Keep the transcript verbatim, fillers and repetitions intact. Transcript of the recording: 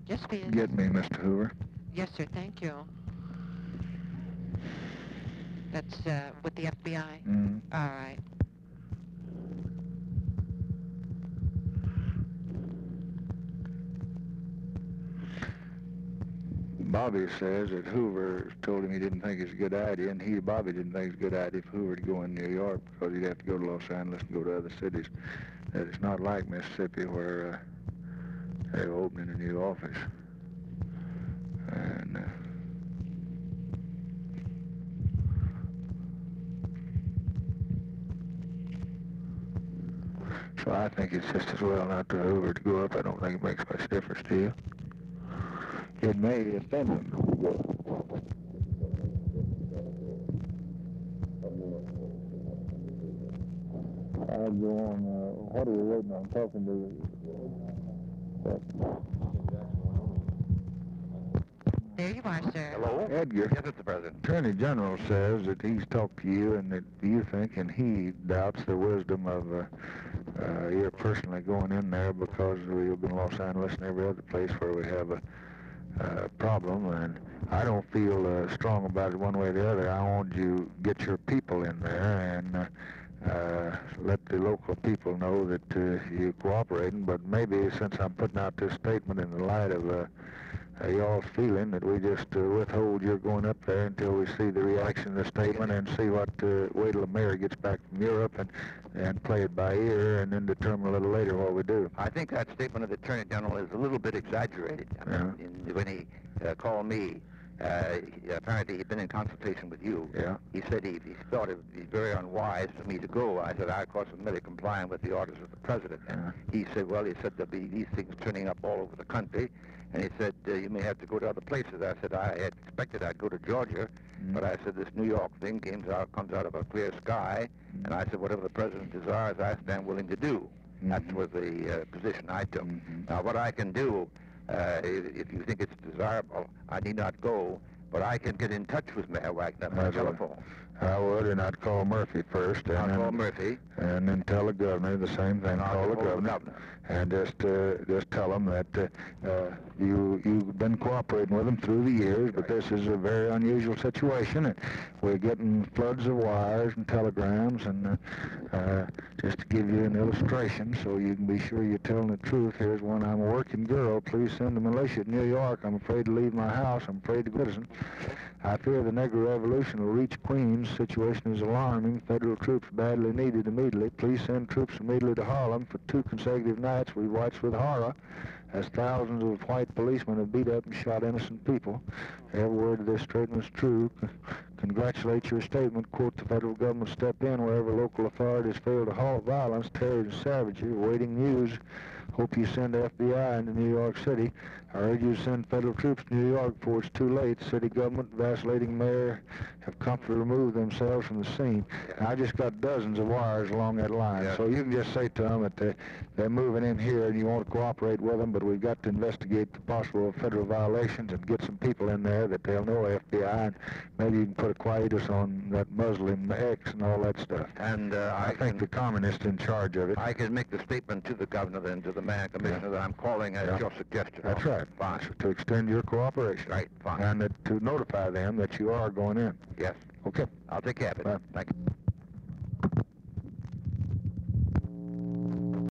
Yes, please. Get me, Mister Hoover. Yes, sir. Thank you. That's uh, with the F B I? Mm. All right. Bobby says that Hoover told him he didn't think it's a good idea, and he, Bobby, didn't think it's a good idea for Hoover to go in New York because he'd have to go to Los Angeles and go to other cities. That it's not like Mississippi where uh, they're opening a new office. And uh, so I think it's just as well not for Hoover to go up. I don't think it makes much difference to you. It may offend him. I'll go on. Uh, what are we waiting on? Talking to There you are, sir. Hello? Edgar. Yes, Mister President. Attorney General says that he's talked to you and that you think and he doubts the wisdom of uh, uh, your personally going in there because we've been in Los Angeles and every other place where we have a uh, problem. And I don't feel uh, strong about it one way or the other. I want you to get your people in there and uh, uh, let the local people know that uh, you're cooperating. But maybe since I'm putting out this statement in the light of uh, uh, y'all's feeling that we just uh, withhold your going up there until we see the reaction to the statement and see what, uh, wait till the mayor gets back from Europe and, and play it by ear and then determine a little later what we do. I think that statement of the Attorney General is a little bit exaggerated. I mean, Yeah. in, when he uh, called me, uh, he, apparently he'd been in consultation with you. Yeah. He said he, he thought it would be very unwise for me to go. I said, I, of course, am merely complying with the orders of the President. And he said, well, he said there'll be these things turning up all over the country. And he said, uh, you may have to go to other places. I said, I had expected I'd go to Georgia, mm. but I said, this New York thing comes out, comes out of a clear sky. Mm. And I said, whatever the President desires, I stand willing to do. Mm-hmm. That was the uh, position I took. Mm-hmm. Now, what I can do, uh, if, if you think it's desirable, I need not go, but I can get in touch with Mayor Wagner by telephone. I would, and I'd call Murphy first. And I'll then, call Murphy. And then tell the governor the same thing. Call the governor, governor. And just uh, just tell them that uh, uh, you, you've been cooperating with them through the years, but this is a very unusual situation. And we're getting floods of wires and telegrams, and uh, uh, just to give you an illustration so you can be sure you're telling the truth, here's one. I'm a working girl. Please send the militia to New York. I'm afraid to leave my house. I'm afraid to go to citizen. I fear the Negro Revolution will reach Queens. Situation is alarming. Federal troops badly needed immediately. Please send troops immediately to Harlem. For two consecutive nights, we've watched with horror as thousands of white policemen have beat up and shot innocent people. Every word of this statement is true. C congratulate your statement. Quote, the federal government step in wherever local authorities fail to halt violence, terror, and savagery. Awaiting news. Hope you send F B I into New York City. I urge you to send federal troops to New York before it's too late. City government, vacillating mayor have comfortably removed themselves from the scene. And I just got dozens of wires along that line. Yeah. So you can just say to them that they, they're moving in here and you want to cooperate with them, but we've got to investigate the possible federal violations and get some people in there that they'll know F B I, and maybe you can put a quietus on that Muslim X and all that stuff. And uh, I, I think can, the communists in charge of it. I can make the statement to the governor and to the mayor commissioner yeah. that I'm calling as yeah. your suggestion. That's right. Fine. To extend your cooperation. Right, fine. And that, to notify them that you are going in. Yes. Okay. I'll take care of it. Bye. Thank you.